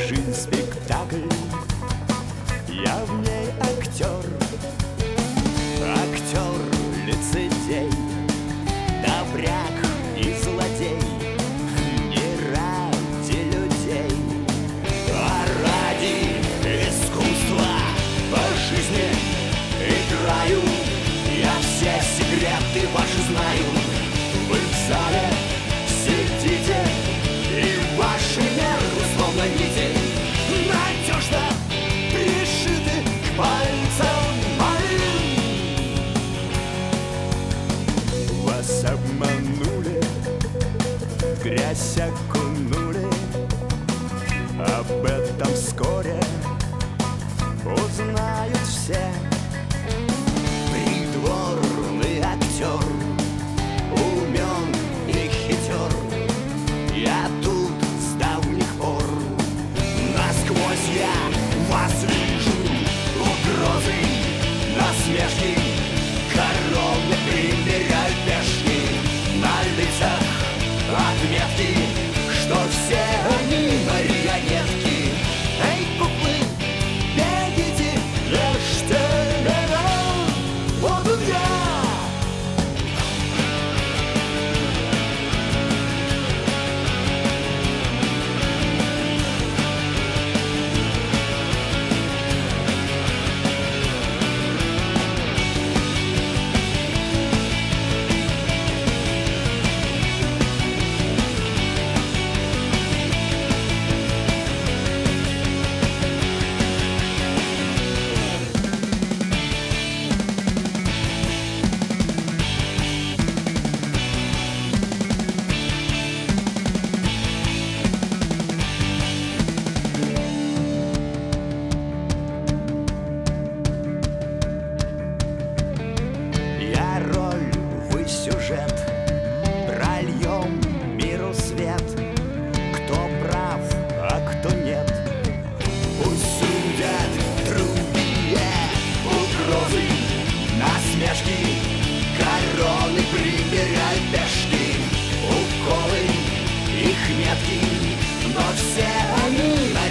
Жизнь спектакль, я в ней актер. Актер, лицедей, добряк и злодей. Не ради людей, а ради искусства. По жизни играю, я все секреты ваши знаю. Вы в зале сидите, и ваши нервы словно нити надежно пришиты к пальцам моим. Вас обманули, в грязь окунули. Об этом вскоре узнают все. Придворный актер, умен и хитер. Я тут с давних пор. Насквозь я вас вижу. Угрозы, насмешки, короны примеряют пешки. На лицах отметки, что все они марионетки. Эй, куклы, бегите, ешьте меня, вот тут я. Я роль, вы сюжет, прольем миру свет. Кто прав, а кто нет, пусть судят другие. Угрозы, насмешки, короны примеряют пешки. Уколы, их метки, но все они